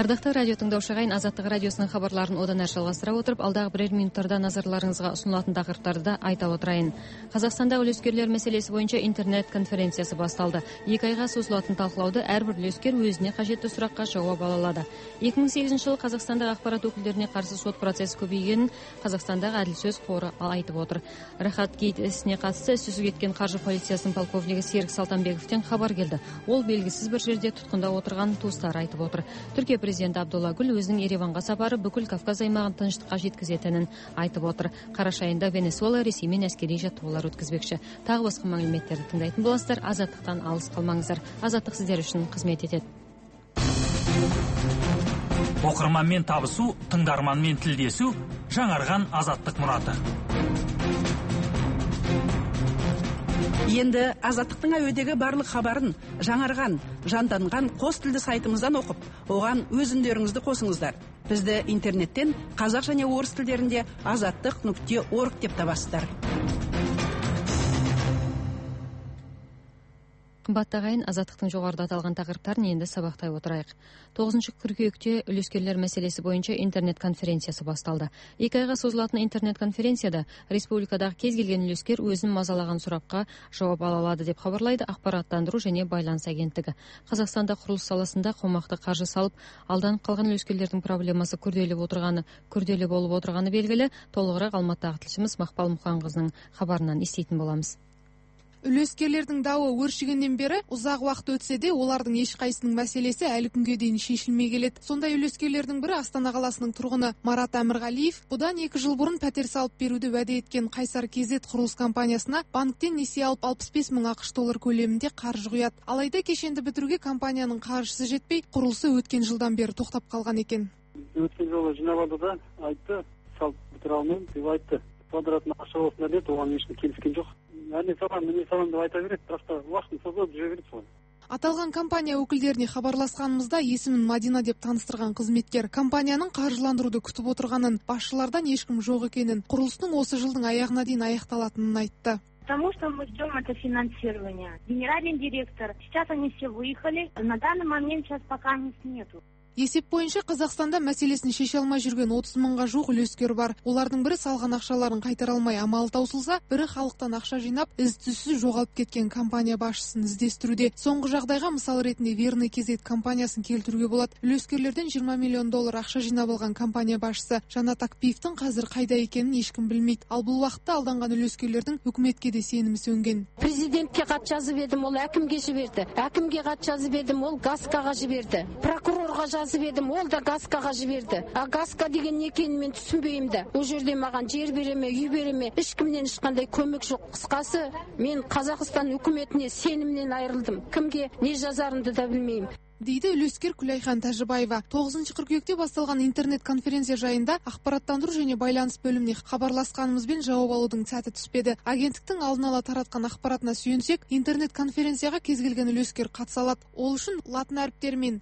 Ардактуу радио тыңдоочу агайын, Азаттык радиосунун кабарларын одан ары жалгастыра отуруп, алдагы бирер мүнөттөрдө назарларыңызга сунулатын тақырыптарды айта отурайын. Казакстанда үлескерлер маселеси боюнча интернет конференциясы башталды. 2 айга созулатын талкуулауду ар бир үлескер өзүнө кажеттүү суракка жооп ала алады. 2008-жылы Казакстандагы акпарат өкүлдөрүнө каршы сот процесси көбөйгөнүн Казакстандагы Адил сөз кору айтып отур. Рахат кейтесине катысты сөзү кеткен каржы полициясынын полковниги Серик Салтанбековден кабар келди. Ол белгисиз бир жерде туткунда отурган туустары айтып отур. Түркия президенти Абдулла Гүл өзүнүн Ереванга сапары бүкүл Кавказ аймагын тынчтыкка жеткизетинин айтып отур. Караш айында Венесуэла Ресей менен аскерий жаттығуулар өткөзбөкчү. Тагы башка маалиметтерди тыңдайтын боласыздар. Азаттыктан алыс калмаңыздар. Азаттык сиздер үчүн кызмет этет. Окурманмен табысуу, тыңдарманмен тилдесүү жаңарган Азаттык мураты. Енді Азаттықтың әуедегі барлық хабарын жаңарған, жанданган қос тілді сайтымыздан оқып, оған өз үндеріңізді қосыңыздар. Бізді интернеттен қазақ және орыс тілдерінде azattik.org деп табасыздар. Кымбаттуу агайын, Азаттыктын жогоруда аталган тақырыптарын энди сабактай отурайык. 9-кыркүйөктө үлескерлер маселеси боюнча интернет конференциясы башталды. 2 айга созулатын интернет конференцияда республикадагы кез келген үлескер өзүнүн мазалаган суракка жооп ала алады деп кабарлайды Акпараттандыруу және байланыс агенттиги. Казакстанда курулуш саласында комакты каржы салып, алданып калган үлескерлердин проблемасы күрделүү болуп отурганы белгилүү. Толугураак Алматыдагы тилчимиз Макпал Мукан кызынын кабарынан эстейтин боламыз. Үлескерлердин дабы өршүгөндөн бери узак убакыт өтсө да, олардын эч кайсынын маселеси әлі күнгө дейин шешилмей келет. Сондай үлескерлердин бири Астана каласынын тургуну Марат Амиргалиев будан 2 жыл бурун пәтер салып берүүнү ваде эткен Кайсар КЗ курулуш компаниясына банктен несие алып 65 000 АКШ доллар көлөмүндө каржы куят. Алайда кешенди бүтүрүүгө компаниянын каржысы жетпей, курулушу өткөн жылдан бери токтоп калган экен. Өткөн жолу жинабады да айтты, салып бүтүрө алмайм деп айтты. Квадратына акча болсун деп, оған ешкім келіскен жоқ. Міне салам деп айта береді, бірақ та уақытын созып жүре береді солай. Аталган компания өкүлдөрүнө кабарласканыбызда эсимин Мадина деп таныстырган кызметкер компаниянын каржыландырууду күтүп отурганын, башчылардан эчким жок экенин, курулуштун осы жылдын аягына дейин аякталатынын айтты. Потому что мы ждем это финансирование. Генеральный директор, сейчас они все выехали, на данный момент сейчас пока нету. Есеп боюнча Казакстанда маселесин шеше алмай жүргөн 30 мыңга жук үлескер бар. Олардын бири салган акчаларын кайтара алмай амалы таусылса, бири халыктан акча жыйнап, из-түзсүз жоголуп кеткен компания башчысын издестирүүдө. Соңку жагдайга мисал иретинде Верный КЗ компаниясын келтирүүгө болот. Үлескерлерден 20 миллион доллар акча жыйнап алган компания башчысы Жанат Акпиевдин казыр кайда экенин эчким билмейт. Ал бул убакытта алданган үлескерлердин өкмөткө да сеними сөнгөн. Президентке кат жазып едим, ол акимге жиберди. Акимге кат жазып едим, ол ГАСКага жиберди. Прокурорго жазып едим, ол да ГАСКага жиберди. А ГАСКа деген не экенин мен түшүнбөйм да. Ол жерде маған жер береме, үй береме, эч кимден эч кандай көмөк жок. Кыскасы, мен Казакстан өкмөтүнө сенімнен айрылдым. Кимге не жазарымды да билмейм. Дейді үлескер Күлайхан Тажыбаева. 9-кыркүйөктө басталган интернет конференция жайында Акпараттандыруу және байланыс бөлүмүнө кабарласканыбызбен жооп алуудун сәти түспеди. Агенттиктин алдын ала тараткан акпаратына сүйөнсек, интернет конференцияга кез келген үлескер катыса алат. Ол үчүн латын ариптери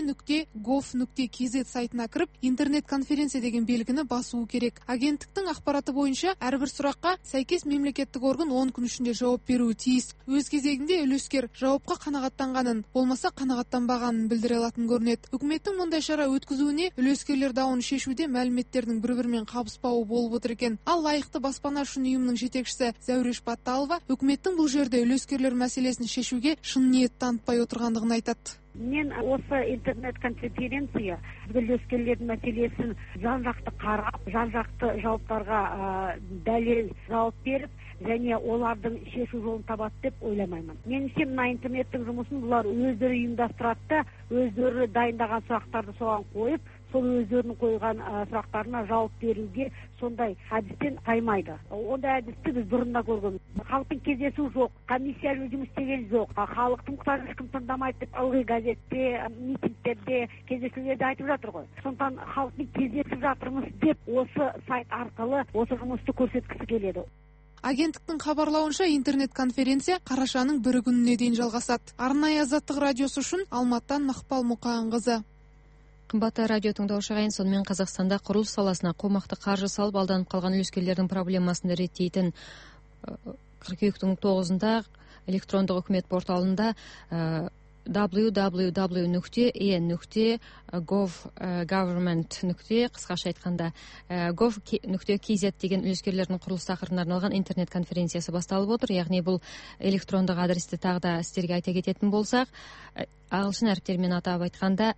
e.gov.kz сайтына кирип, интернет конференция деген белгини басуу керек. Агенттиктин акпараты боюнча ар бир суракка сайкес мемлекеттик орган 10 күн ичинде жооп берүүгө тийис. Өз кезегинде үлескер жоопко канагаттанганын, болмаса канагаттанбаганын билдире алатын көрүнөт. Өкмөттүн мындай шара өткөзүүнү үлескерлер дауын шешүүдө маалиметтердин бири-бири менен кабыспабы болуп отур экен. Ал лайыкты баспана үчүн уюмунун жетекчиси Зәуреш Батталова өкмөттүн бул жерде үлескерлер маселесин шешүүгө шын ниет танытпай отургандыгын айтат. Мен осы интернет-конференция үлескерлердің мәселесін жан-жақты қарап, жан-жақты жауаптарға дәлел жауап беріп, және олардың шешу жолын табады деп ойламаймын. Меніңше мына интернеттің жұмысын бұлар өздері ұйымдастырады, өздері дайындаған сұрақтарды соған қойып, сол өздерінің қойған сұрақтарына жауап беруге сондай әдістен қаймайды. Ондай әдісті біз бұрында көргенбіз. Халықтың кездесу жоқ, комиссияның жұмыс істеген жоқ. Халықтың мұқтажын ешкім тыңдамайды деп ылғи газетте, митингтерде, кездесулерде айтып жатыр ғой. Сондықтан халықпен кездесіп жатырмыз деп осы сайт арқылы осы жұмысты көрсеткісі келеді. Агенттиктин кабарлауынча интернет-конференция карашанын 1 күнүнө дейин жалгасат. Арнайы Азаттык радиосу үчүн Алматтан Макпал Мукан кызы. Кымбатты радио тыңдоочу агайын, сонымен Казакстанда курулуш саласына комакты каржы салып алданып калган үлескерлердин проблемасын реттейтин кыркүйөктүн 9-унда электрондук өкмөт порталында www.e.government. Қысқаша айтқанда gov.kz деген үлескерлердің құрылыс тақырыбына арналған интернет конференциясы басталып отыр. Яғни бұл электрондық адресті тағы да сіздерге айта кететін болсақ, ағылшын әріптерімен атап айтқанда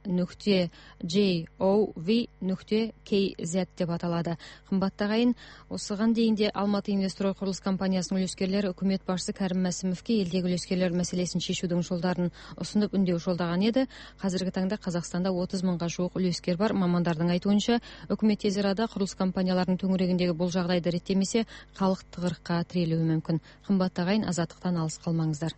e.gov.kz деп аталады. Қымбатты ағайын, осыған дейін де Алматы Инвестстрой құрылыс компаниясының үлескерлері үкімет басшысы Кәрім Мәсімовке елдегі үлескерлер мәселесін шешудің жолдарын ұсынып үндеу жолдаған еді. Қазіргі таңда Қазақстанда 30 мыңға жуық үлескер бар. Мамандардың айтуынша, үкімет тез арада құрылыс компанияларының төңірегіндегі бұл жағдайды реттемесе, халық тығырыққа тірелуі мүмкін. Қымбатты ағайын, азаттықтан алыс қалмаңыздар.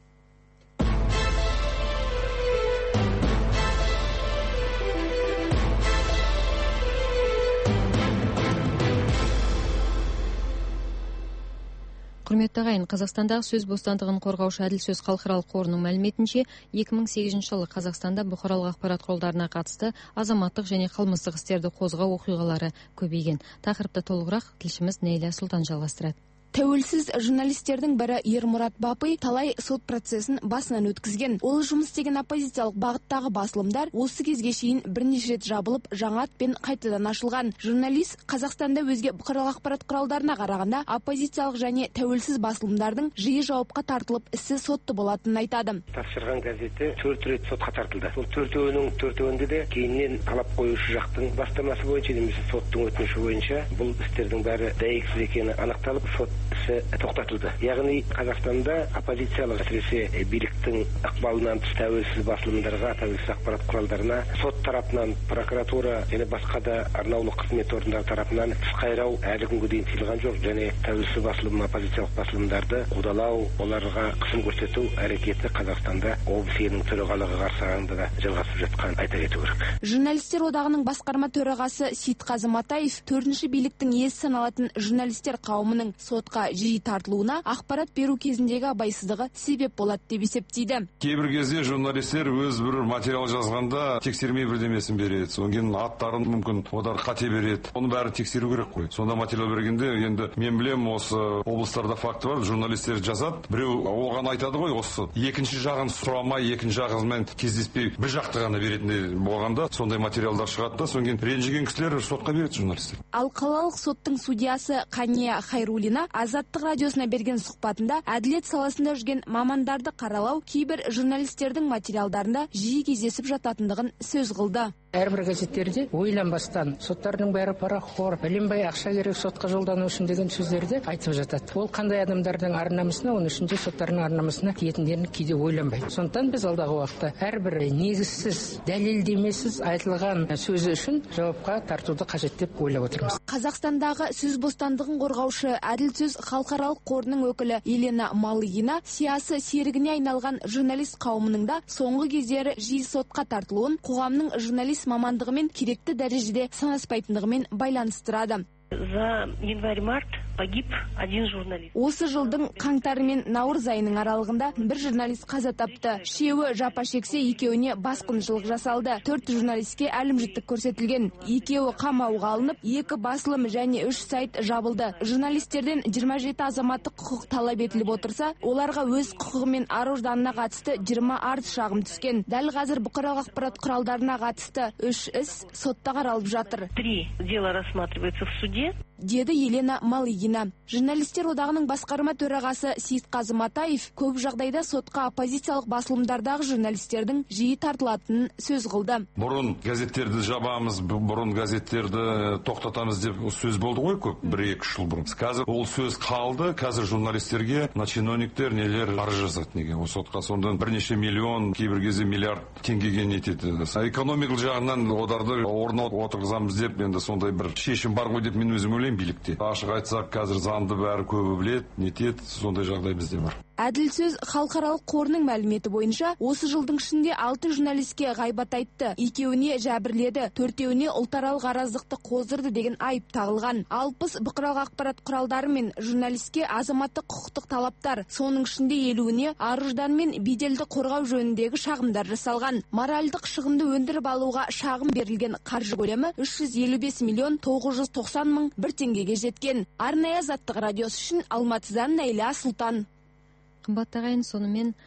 Құрметті ағайын, Қазақстандағы сөз бостандығын қорғаушы әділ сөз халықаралық қорының мәліметінше, 2008 жылы Қазақстанда бұқаралық ақпарат құралдарына қатысты азаматтық және қылмыстық істерді қозғау оқиғалары көбейген. Тақырыпты толығырақ тілшіміз Нейля Сұлтан жалғастырады. Тәуелсіз журналистердің бірі Ермұрат Бапый талай сот процесін басынан өткізген. Ол жұмыс істеген оппозициялық бағыттағы басылымдар осы кезге шейін бірнеше рет жабылып, жаңа атпен қайтадан ашылған. Журналист Қазақстанда өзге бұқаралық ақпарат құралдарына қарағанда оппозициялық және тәуелсіз басылымдардың жиі жауапқа тартылып, ісі сотты болатынын айтады. Тапсырған газеті 4 рет сотқа тартылды. Сол төртеуінде де кейіннен талап қоюшы жақтың бастамасы бойынша немесе соттың өтініші бойынша бұл істердің бәрі дәйексіз екені анықталып, сот ісі тоқтатылды. Яғни Қазақстанда оппозициялық әсіресе биліктің ықпалынан тыс тәуелсіз басылымдарға, тәуелсіз ақпарат құралдарына сот тарапынан, прокуратура және басқа да арнаулы қызмет орындары тарапынан тіс қайрау әлі күнге дейін тыйылған жоқ, және тәуелсіз басылым, оппозициялық басылымдарды қудалау, оларға қысым көрсету әрекеті Қазақстанда облыс елінің төрағалығы қарсаңында да жалғасып жатқанын айта кету керек. Журналистер одағының басқарма төрағасы Сейтқазы Матаев 4-ші биліктің иесі саналатын журналистер қауымының сотқа жиі тартылуына ақпарат беру кезіндегі абайсыздығы себеп болады деп есептейді. Кейбір кезде журналистер өз бір материал жазғанда тексермей бірдемесін береді. Содан кейін аттарын мүмкін одар қате береді. Оны бәрі тексеру керек қой. Сонда материал бергенде енді мен білем, осы облыстарда факті бар, журналистер жазады. Біреу оған айтады ғой, осы екінші жағын сұрамай, екінші жағымен кездеспей бір жақты ғана беретіндей болғанда сондай материалдар шығады да, содан кейін ренжіген кісілер сотқа береді журналистер. Ал қалалық соттың судьясы Қания Хайрулина Азаттық радиосына берген сұхбатында әділет саласында жүрген мамандарды қаралау кейбір журналистердің материалдарында жиі кездесіп жататындығын сөз қылды. Әрбір газеттерде ойланбастан соттардың бәрі парақор, бәленбай ақша керек сотқа жолдану үшін деген сөздерді айтып жатады. Ол қандай адамдардың ар-намысына, оның ішінде соттардың ар-намысына тиетіндерін кейде ойланбайды. Сондықтан біз алдағы уақытта әрбір негізсіз, дәлелдемесіз айтылған сөзі үшін жауапқа тартуды қажет деп ойлап отырмыз. Қазақстандағы сөз бостандығын қорғаушы әділ сөз халықаралық қорының өкілі Елена Малыгина сиясы серігіне айналған журналист қауымының да соңғы кездері жиі сотқа тартылуын қоғамның журналист мамандығымен керекті дәрежеде санаспайтындығымен байланыстырады. За январь-март погиб один журналист. Осы жылдың қаңтары мен наурыз айының аралығында бір журналист қаза тапты. Шеуі жапа шексе, екеуіне басқыншылық жасалды. 4 журналистке әлімжеттік көрсетілген. Екеуі қамауға алынып, 2 басылым және 3 сайт жабылды. Журналистерден 27 азаматтық құқық талап етіліп отырса, оларға өз құқығы мен ар-ожданына қатысты 20 арыз шағым түскен. Дәл қазір бұқаралық ақпарат құралдарына қатысты 3 іс сотта қаралып жатыр. 3 дела рассматривается в суде. Деді Елена Малыгина. Журналистер одағының басқарма төрағасы Сейтқазы Матаев көп жағдайда сотқа оппозициялық басылымдардағы журналистердің жиі тартылатынын сөз қылды. Бұрын газеттерді жабамыз, бұрын газеттерді тоқтатамыз деп сөз болды ғой көп, 1-2 жыл бұрын. Қазір ол сөз қалды, қазір журналистерге чиновниктер нелер арыз жазады неге. Ол сотқа сондан бірнеше миллион, кейбір кезде миллиард теңгеге нетеді. Экономикалық жағынан одарды орнына отырғызамыз деп енді сондай бір шешім бар ғой деп мен өзім ойлаймын. Билікте. Ашық айтсақ, қазір заңды бәрі көбі білет, нетет, сондай жағдай бізде бар. Әділ сөз халықаралық қорының мәліметі бойынша, осы жылдың ішінде 6 журналистке ғайбат айтты, 2-іне жәбірледі, 4-іне ұлтаралық араздықты қоздырды деген айып тағылған. 60 бұқаралық ақпарат құралдары мен журналистке азаматтық құқықтық талаптар, соның ішінде 50-іне ар-ождан мен беделді қорғау жөніндегі шағымдар жасалған. Моральдық шығынды өндіріп алуға шағым берілген қаржы көлемі 355 миллион 990 мың 1 теңгеге жеткен. Арнайы Азаттық радиосы үшін Алматыдан Нәйлә Сұлтан. Қымбатты ағайын, сонымен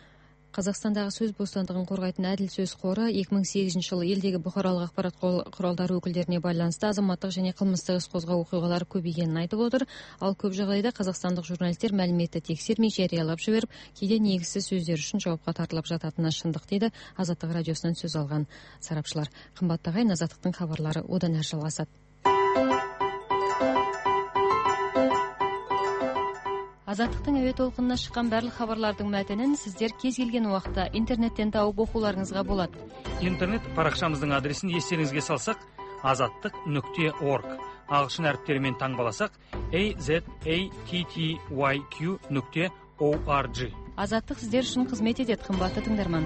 Қазақстандағы сөз бостандығын қорғайтын әділ сөз қоры 2008 жылы елдегі бұқаралық ақпарат құралдары өкілдеріне байланысты азаматтық және қылмыстық іс қозғау оқиғалары көбейгенін айтып отыр. Ал көп жағдайда қазақстандық журналистер мәліметті тексермей жариялап жіберіп, кейде негізсіз сөздер үшін жауапқа тартылып жататыны шындық дейді Азаттық радиосынан сөз алған сарапшылар. Қымбатты ағайын, Азаттықтың хабарлары одан әрі жалғасады. Азаттықтың әуе толқынына шыққан барлық хабарлардың мәтінін сіздер кез келген уақытта интернеттен тауып оқуларыңызға болады. Интернет парақшамыздың адресін естеріңізге салсақ, azattiq.org. Ағылшын әріптерімен таңбаласақ, azattyq.org. Азаттық сіздер үшін қызмет етеді, қымбатты тыңдарман.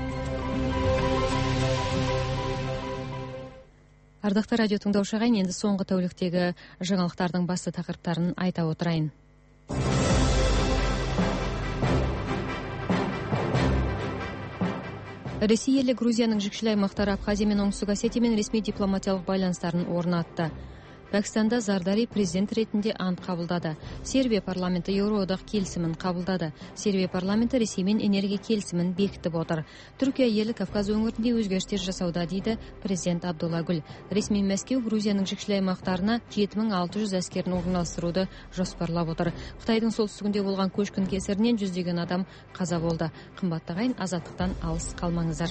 Ардақты радио тыңдаушы ағайын, енді соңғы тәуліктегі жаңалықтардың басты тақырыптарын айта отырайын. Ресей елі Грузияның жүкшіл аймақтары Абхазия мен Оңтүстік Осетиямен ресми дипломатиялық байланыстарын орнатты. Пәкістанда Зардари президент ретінде ант қабылдады. Сербия парламенті Еуроодақ келісімін қабылдады. Сербия парламенті Ресеймен энергия келісімін бекітіп отыр. Түркия елі Кавказ өңірінде өзгерістер жасауда дейді президент Абдулла Гүл. Ресми Мәскеу Грузияның жүкшіл аймақтарына 7600 әскерін орналастыруды жоспарлап отыр. Қытайдың солтүстігінде болған көшкін кесірінен жүздеген адам қаза болды. Қымбатты ағайын, азаттықтан алыс қалмаңыздар.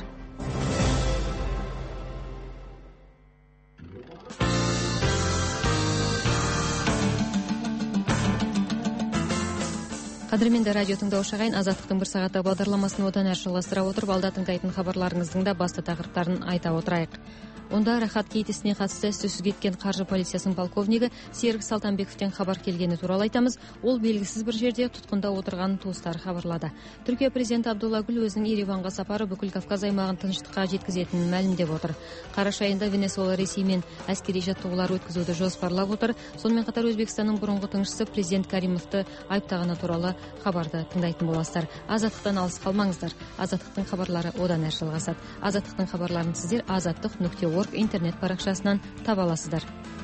Қадірменді радио тыңдаушы ағайын, Азаттықтың бір сағаттық бағдарламасын одан әрі жалғастыра отырып, алда тыңдайтын хабарларыңыздың да басты тақырыптарын айта отырайық. Онда Рахат Кейтісіне қатысты із-түзсіз кеткен қаржы полициясының полковнигі Серік Салтанбековтен хабар келгені туралы айтамыз. Ол белгісіз бір жерде тұтқында отырған туыстары хабарлады. Түркия президенті Абдулла Гүл өзінің Ереванға сапары бүкіл Кавказ аймағын тыныштыққа жеткізетінін мәлімдеп отыр. Қараша айында Венесуэла Ресеймен әскери жаттығулар өткізуді жоспарлап отыр. Сонымен қатар Өзбекстанның бұрынғы тыңшысы президент Каримовты айыптағаны туралы хабарды тыңдайтын боласыздар. Азаттықтан алыс қалмаңыздар. Азаттықтың хабарлары одан әрі жалғасады. Азаттықтың хабарларын сіздер azattiq.org интернет парақшасынан таба аласыздар.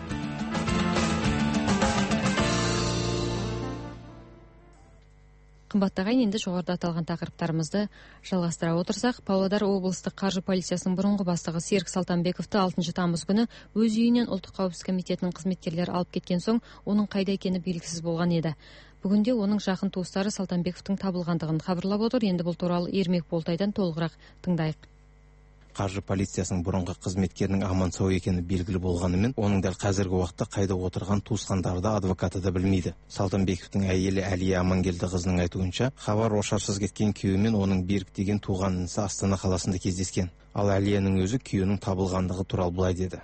Қымбатты ағайын, енді жоғарыда аталған тақырыптарымызды жалғастыра отырсақ, Павлодар облыстық қаржы полициясының бұрынғы бастығы Серік Салтанбековты 6 тамыз күні өз үйінен ұлттық қауіпсіздік комитетінің қызметкерлері алып кеткен соң, оның қайда екені белгісіз болған еді. Бүгінде оның жақын туыстары Салтанбековтың табылғандығын хабарлап отыр. Енді бұл туралы Ермек Болтайдан толығырақ тыңдайық. Қаржы полициясының бұрынғы қызметкерінің аман сау екені белгілі болғанымен, оның дәл қазіргі уақытта қайда отырған туысқандары да адвокаты да білмейді. Салтанбековтың әйелі Әлия Амангелді қызының айтуынша, хабар ошарсыз кеткен күйеуімен оның Берік деген туған інісі Астана қаласында кездескен. Ал Әлияның өзі күйеуінің табылғандығы туралы былай деді.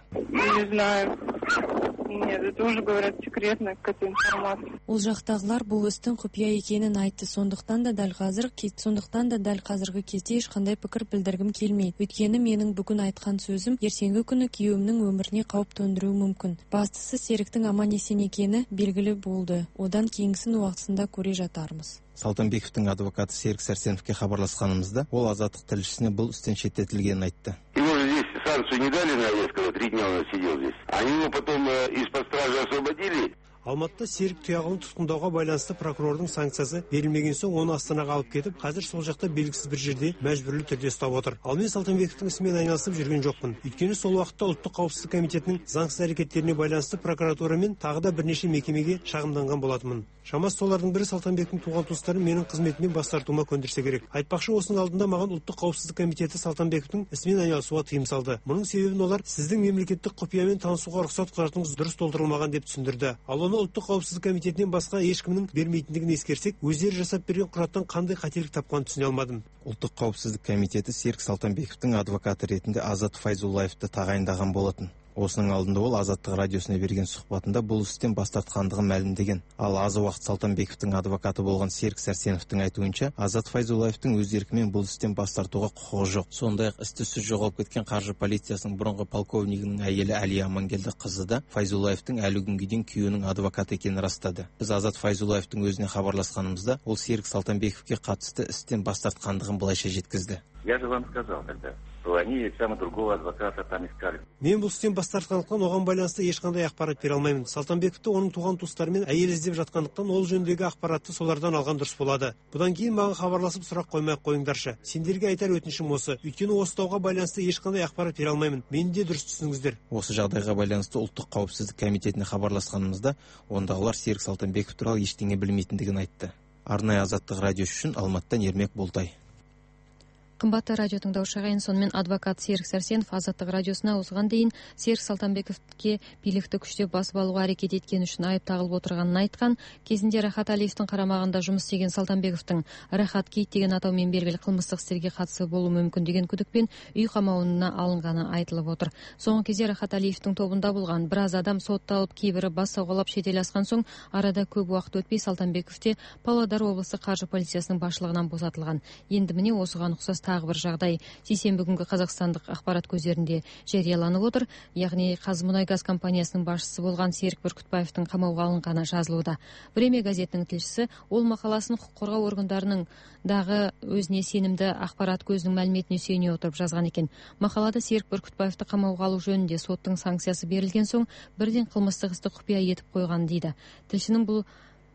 Нет, это уже, говорят, секретная какая-то информация. Ол жақтағылар бұл істің құпия екенін айтты. Сондықтан да дәл қазіргі кезде ешқандай пікір білдіргім келмейді. Өйткені менің бүгін айтқан сөзім ертеңгі күні күйеуімнің өміріне қауіп төндіруі мүмкін. Бастысы Серіктің аман есен екені белгілі болды. Одан кейінгісін уақытысында көре жатармыз. Салтанбековтың адвокаты Серік Сәрсеновке хабарласқанымызда, ол Азаттық тілшісіне бұл істен шеттетілгенін айтты. Санкцию не дали на арест, когда 3 дня он сидел здесь. Они его потом из-под стражи освободили. Алматыда Серік Тұяғылын тұтқындауға байланысты прокурордың санкциясы берілмеген соң оны Астанаға алып кетіп, қазір сол жақта белгісіз бір жерде мәжбүрлі түрде ұстап отыр. Ал мен Салтанбековтың ісімен айналысып жүрген жоқпын. Өйткені сол уақытта ұлттық қауіпсіздік комитетінің заңсыз әрекеттеріне байланысты прокуратура мен тағы да бірнеше мекемеге шағымданған болатынмын. Шамасы солардың бірі Салтанбектің туған туыстары менің қызметімнен бас тартуыма көндірсе керек. Айтпақшы, осының алдында маған ұлттық қауіпсіздік комитеті Салтанбектің ісімен айналысуға тыйым салды. Мұның себебін олар сіздің мемлекеттік құпиямен танысуға рұқсат құжатыңыз дұрыс толтырылмаған деп түсіндірді. Ал оны ұлттық қауіпсіздік комитетінен басқа ешкімнің бермейтіндігін ескерсек, өздері жасап берген құжаттан қандай қателік тапқанын түсіне алмадым. Ұлттық қауіпсіздік комитеті Серік Салтанбековтың адвокаты ретінде Азат Файзуллаевты тағайындаған болатын. Осының алдында ол Азаттық радиосына берген сұхбатында бұл істен бас тартқандығын мәлімдеген. Ал аз уақыт Салтанбековтың адвокаты болған Серік Сәрсеновтың айтуынша, Азат Файзуллаевтың өз еркімен бұл істен бас тартуға құқығы жоқ. Сондай-ақ із-түзсіз жоғалып кеткен қаржы полициясының бұрынғы полковнигінің әйелі Әлия Амангелді қызы да Файзуллаевтың әлі күнге дейін күйеуінің адвокаты екенін растады. Біз Азат Файзуллаевтың өзіне хабарласқанымызда, ол Серік Салтанбековке қатысты істен бас тартқандығын былайша жеткізді. Я же вам сказал тогда, то они прямо другого адвоката там искали. Мен бұл істен бас тартқандықтан оған байланысты ешқандай ақпарат бере алмаймын. Салтанбековті оның туған туыстарымен әйел іздеп жатқандықтан ол жөніндегі ақпаратты солардан алған дұрыс болады. Бұдан кейін маған хабарласып сұрақ қоймай-ақ қойыңдаршы. Сендерге айтар өтінішім осы. Өйткені осы дауға байланысты ешқандай ақпарат бере алмаймын. Мені де дұрыс түсініңіздер. Осы жағдайға байланысты ұлттық қауіпсіздік комитетіне хабарласқанымызда ондағылар Серік Салтанбеков туралы ештеңе білмейтіндігін айтты. Арнайы Азаттық радиосы үшін Алматыдан Ермек Болтай. Қымбатты радио тыңдаушы ағайын, сонымен адвокат Серік Сәрсенов Азаттық радиосына осыған дейін Серік Салтанбековке билікті күштеп басып алуға әрекет еткені үшін айып тағылып отырғанын айтқан. Кезінде Рахат Алиевтің қарамағында жұмыс істеген Салтанбековтың Рахат Кейт деген атаумен белгілі қылмыстық істерге қатысы болуы мүмкін деген күдікпен үй қамауына алынғаны айтылып отыр. Соңғы кезде Рахат Алиевтің тобында болған біраз адам сотталып, кейбірі бас сауғалап шетел асқан соң, арада көп уақыт өтпей Салтанбеков те Павлодар облысы қаржы полициясының басшылығынан босатылған. Енді міне осыған ұқсас тағы бір жағдай сейсенбі күнгі қазақстандық ақпарат көздерінде жарияланып отыр. Яғни Қазмұнайгаз компаниясының басшысы болған Серік Бүркітбаевтың қамауға алынғаны жазылуда. Время газетінің тілшісі ол мақаласын құқық қорғау органдарының дағы өзіне сенімді ақпарат көзінің мәліметіне сүйене отырып жазған екен. Мақалада Серік Бүркітбаевты қамауға алу жөнінде соттың санкциясы берілген соң бірден қылмыстық істі құпия етіп қойған дейді. Тілшінің бұл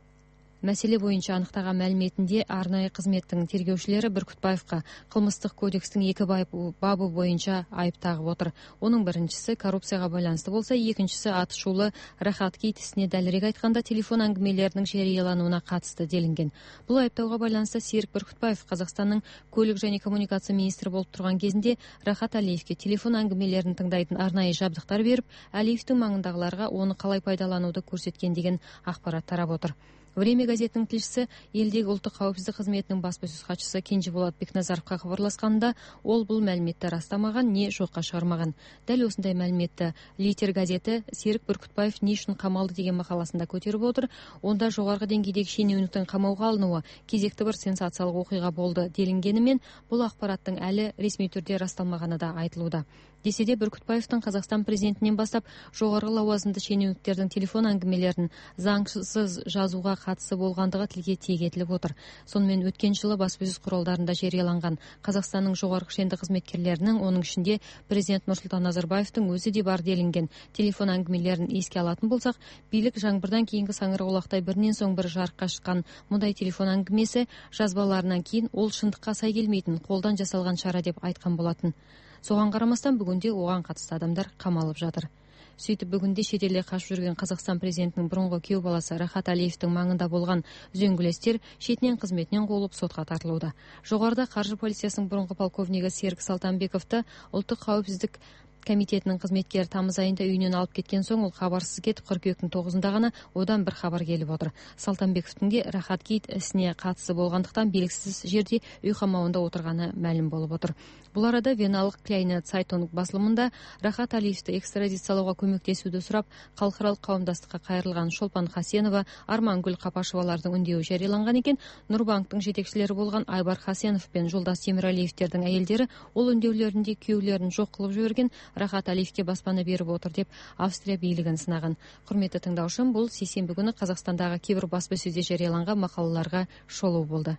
мәселе бойынша анықтаған мәліметінде арнайы қызметтің тергеушілері Бүркітбаевқа қылмыстық кодекстің 2 бабы бойынша айып тағып отыр. Оның біріншісі коррупцияға байланысты болса, екіншісі атышулы Рахат Кейт ісіне дәлірек айтқанда телефон әңгімелерінің жариялануына қатысты делінген. Бұл айыптауға байланысты Серік Бүркітбаев Қазақстанның көлік және коммуникация министрі болып тұрған кезінде Рахат Алиевке телефон әңгімелерін тыңдайтын арнайы жабдықтар беріп, Алиевтің маңындағыларға оны қалай пайдалануды көрсеткен деген ақпарат тарап отыр. Время газетінің тілшісі елдегі ұлттық қауіпсіздік қызметінің баспасөз хатшысы Кенжеболат Бекназаровқа хабарласқанда, ол бұл мәліметті растамаған, не жоққа шығармаған. Дәл осындай мәліметті Литер газеті Серік Бүркітбаев не үшін қамалды деген мақаласында көтеріп отыр. Онда жоғарғы деңгейдегі шенеуніктің қамауға алынуы кезекті бір сенсациялық оқиға болды делінгенімен, бұл ақпараттың әлі ресми түрде расталмағаны да айтылуда. Десе де Бүркітбаевтың Қазақстан президентінен бастап жоғарғы лауазымды шенеуніктердің телефон әңгімелерін заңсыз жазуға қатысы болғандығы тілге тиек етіліп отыр. Сонымен өткен жылы баспасөз құралдарында жарияланған Қазақстанның жоғарғы шенді қызметкерлерінің, оның ішінде президент Нұрсұлтан Назарбаевтың өзі де бар делінген телефон әңгімелерін еске алатын болсақ, билік жаңбырдан кейінгі саңырауқұлақтай бірінен соң бірі жарыққа шыққан мұндай телефон әңгімесі жазбаларынан кейін ол шындыққа сай келмейтін, қолдан жасалған шара деп айтқан болатын. Соған қарамастан бүгінде оған қатысты адамдар қамалып жатыр. Сөйтіп бүгінде шетелде қашып жүрген Қазақстан президентінің бұрынғы күйеу баласы Рахат Алиевтің маңында болған үзеңгілестер шетінен қызметінен қуылып сотқа тартылуда. Жоғарыда қаржы полициясының бұрынғы полковнигі Серік Салтанбековты ұлттық қауіпсіздік комитетінің қызметкері тамыз айында үйінен алып кеткен соң, ол хабарсыз кетіп, қыркүйектің 9-ында ғана одан бір хабар келіп отыр. Салтанбековтың де Рахат Кейт ісіне қатысы болғандықтан белгісіз жерде үй қамауында отырғаны мәлім болып отыр. Бұл арада веналық Кляйне Цайтунг басылымында Рахат Алиевті экстрадициялауға көмектесуді сұрап, халықаралық қауымдастыққа қайырылған Шолпан Хасенова, Армангүл Қапашевалардың үндеуі жарияланған екен. Нұрбанктың жетекшілері болған Айбар Хасенов пен Жолдас Темірәлиевтердің әйелдері ол үндеулерінде күйеулерін жоқ қылып жіберген Рахат Алиевке баспана беріп отыр деп Австрия билігін сынаған. Құрметті тыңдаушым, бұл сейсенбі күні Қазақстандағы кейбір баспасөзде жарияланған мақалаларға шолу болды.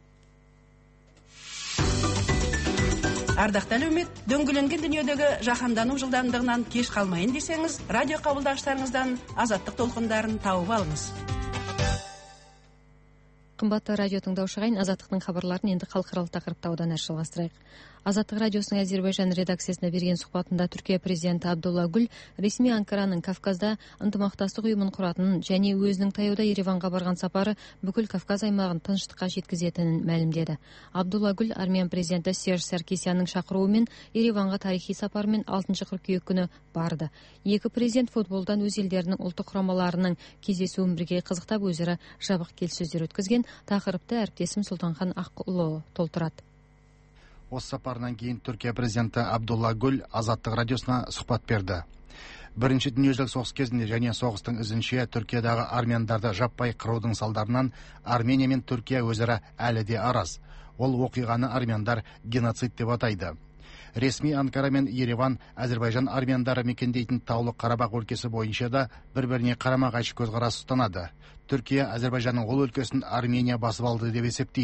Ардақты әлеумет, дөңгеленген дүниедегі жаһандану жылдамдығынан кеш қалмайын десеңіз, радио қабылдағыштарыңыздан азаттық толқындарын тауып алыңыз. Қымбатты радио тыңдаушы ағайын, азаттықтың хабарларын енді халықаралық тақырыпта одан әрі жалғастырайық. Азаттық радиосының Әзербайжан редакциясына берген сұхбатында Түркия президенті Абдулла Гүл ресми Анкараның Кавказда ынтымақтастық ұйымын құратынын және өзінің таяуда Ереванға барған сапары бүкіл Кавказ аймағын тыныштыққа жеткізетінін мәлімдеді. Абдулла Гүл Армян президенті Серж Саркисянның шақыруымен Ереванға тарихи сапармен 6 қыркүйек күні барды. Екі президент футболдан өз елдерінің ұлттық құрамаларының кездесуін бірге қызықтап өзара жабық келіссөздер өткізген. Тақырыпты әріптесім Сұлтанхан Аққұлы толтырады. Осы сапарынан кейін Түркия президенті Абдулла Гүл Азаттық радиосына сұхбат берді. Бірінші дүниежүзілік соғыс кезінде және соғыстың ізінше Түркиядағы армяндарды жаппай қырудың салдарынан Армения мен Түркия өзара әлі де араз. Ол оқиғаны армяндар геноцид деп атайды. Ресми Анкара мен Ереван Әзербайжан армяндары мекендейтін Таулы Қарабақ өлкесі бойынша да бір-біріне қарама-қайшы көзқарас ұстанады. Түркия Әзербайжанның ол өлкесін Армения басып алды деп есептейді.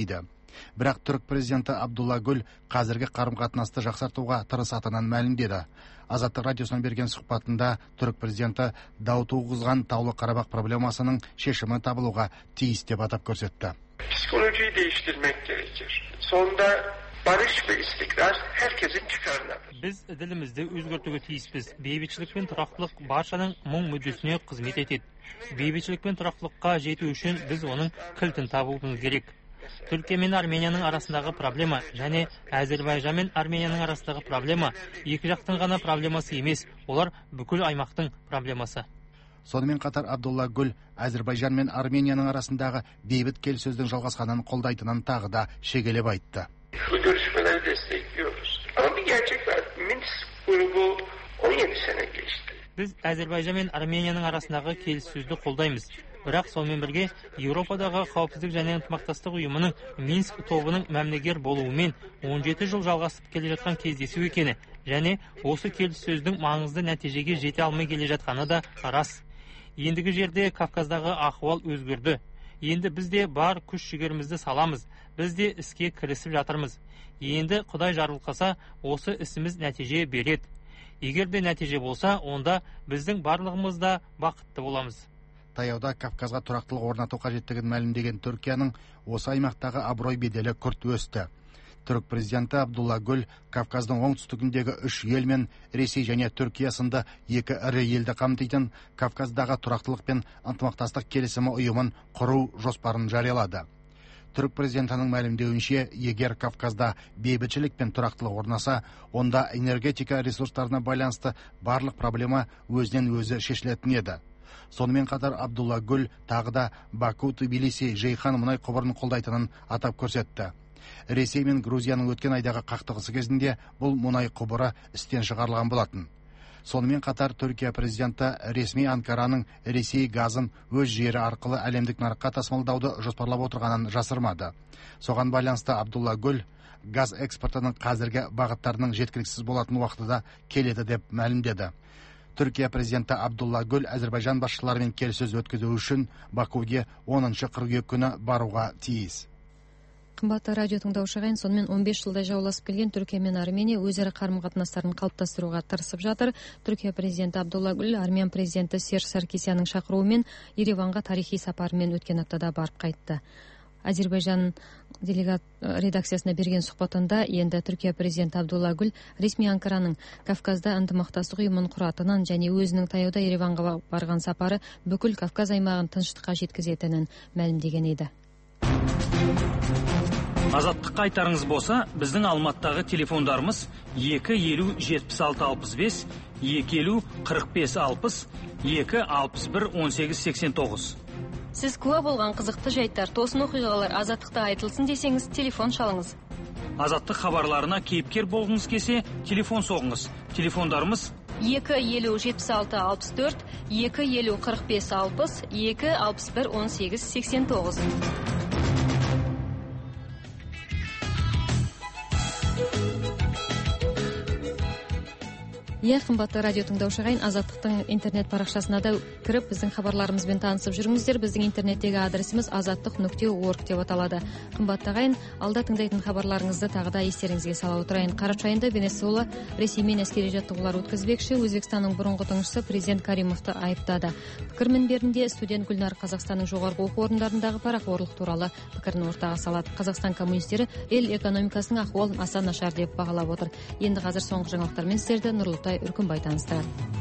Бірақ түрік президенті Абдулла Гүл қазіргі қарым-қатынасты жақсартуға тырысатынын мәлімдеді. Азаттық радиосына берген сұхбатында түрік президенті дау туғызған Таулы Қарабақ проблемасының шешімі табылуға тиіс деп атап көрсетті. Psikolojiyi değiştirmek gerekir. Sonunda barış ve istikrar herkesin çıkarınadır. Biz dilimizni o'zgartirishga tiyizmiz. Beybitchilik pен тұрақтылық barchaning muң-muddasiga xizmat etadi. Beybitchilik pен тұрақтылыққа жету үшін biz оның кілтін табуымыз керек. Түркия мен Арменияның арасындағы проблема және Әзербайжан мен Арменияның арасындағы проблема екі жақтың ғана проблемасы емес, олар бүкіл аймақтың проблемасы. Сонымен қатар Абдулла Гүл Әзербайжан мен Арменияның арасындағы бейбіт келіссөздің жалғасқанын қолдайтынын тағы да шегелеп айтты. Bu görüşmeleri destekliyoruz. Ama bir gerçek var. Minsk grubu 17 sene geçti. Biz Әзербайжан мен Арменияның арасындағы келіссөзді қолдаймыз. Бірақ сонымен бірге Еуропадағы қауіпсіздік және ынтымақтастық ұйымының Минск тобының мәмілегер болуымен 17 жыл жалғасып келе жатқан кездесу екені және осы келіссөздің маңызды нәтижеге жете алмай келе жатқаны да рас. Ендігі жерде Кавказдағы ахуал өзгерді. Енді біз де бар күш-жігерімізді саламыз. Біз де іске кірісіп жатырмыз. Енді Құдай жарылқаса, осы ісіміз нәтиже береді. Егер де нәтиже болса, онда біздің барлығымыз да бақытты боламыз. Таяуда Кавказға тұрақтылық орнату қажеттігін мәлімдеген Түркияның осы аймақтағы абырой беделі күрт өсті. Түрік президенті Абдулла Гүл Кавказдың оңтүстігіндегі 3 ел мен Ресей және Түркия сынды 2 ірі елді қамтитын Кавказдағы тұрақтылық пен ынтымақтастық келісімі ұйымын құру жоспарын жариялады. Түрік президентінің мәлімдеуінше, егер Кавказда бейбітшілік пен тұрақтылық орнаса, онда энергетика ресурстарына байланысты барлық проблема өзінен өзі шешілетін еді. Сонымен қатар Абдулла Гүл тағы да Баку, Тбилиси, Жейхан мұнай құбырын қолдайтынын атап көрсетті. Ресей мен Грузияның өткен айдағы қақтығысы кезінде бұл мұнай құбыры істен шығарылған болатын. Сонымен қатар Түркия президенті ресми Анкараның Ресей газын өз жері арқылы әлемдік нарыққа тасымалдауды жоспарлап отырғанын жасырмады. Соған байланысты Абдулла Гүл газ экспортының қазіргі бағыттарының жеткіліксіз болатын уақытыда келеді деп мәлімдеді. Түркия президенті Абдулла Гүл Әзербайжан басшыларымен келіссөз өткізу үшін Бакуге 10 қыркүйек күні баруға тиіс. Қымбатты радио тыңдаушылар, сонымен 15 жылда жауласып келген Түркия мен Армения өзара қарым-қатынастарын қалыптастыруға тырысып жатыр. Түркия президенті Абдулла Гүл Армян президенті Серж Саркисянның шақыруымен Ереванға тарихи сапарымен өткен аптада барып қайтты. Әзербайжан делегат редакциясына берген сұхбатында енді Түркия президенті Абдулла Гүл ресми Анкараның Кавказда ынтымақтастық ұйымын құратынын және өзінің таяуда Ереванға барған сапары бүкіл Кавказ аймағын тыныштыққа жеткізетінін мәлімдеген еді. Азаттыққа айтарыңыз болса, біздің Алматыдағы телефондарымыз 250-76-65, 250-45-60, 261-18-89. Сіз куә болған қызықты жайттар, тосын оқиғалар Азаттықта айтылсын десеңіз, телефон шалыңыз. Азаттық хабарларына кейіпкер болғыңыз келсе, телефон соғыңыз. Телефондарымыз 250-76-64, 250-45-60, 261-18-89. Қымбатты радио тыңдаушылар, Азаттықтың интернет парақшасына да кіріп, біздің хабарларымызбен танысып жүріңіздер. Біздің интернеттегі адресіміз azattiq.org деп аталады. Қымбатты ағайын, алда тыңдайтын хабарларыңызды тағы да естеріңізге сала отырайын. Қараша айында Венесуэла Ресеймен әскери жаттығулар өткізбекші. Өзбекстанның бұрынғы тұңғышысы президент Каримовты айыптады. Пікір мінберінде студент Гүлнар Қазақстанның жоғарғы оқу орындарындағы парақорлық туралы пікірін ортаға салады. Қазақстан коммунистері ел экономикасының ахуалын аса нашар деп бағалап отыр. Енді қазір соңғы жаңалықтармен сіздерді Нұрлытай Үркімбай таныстырады.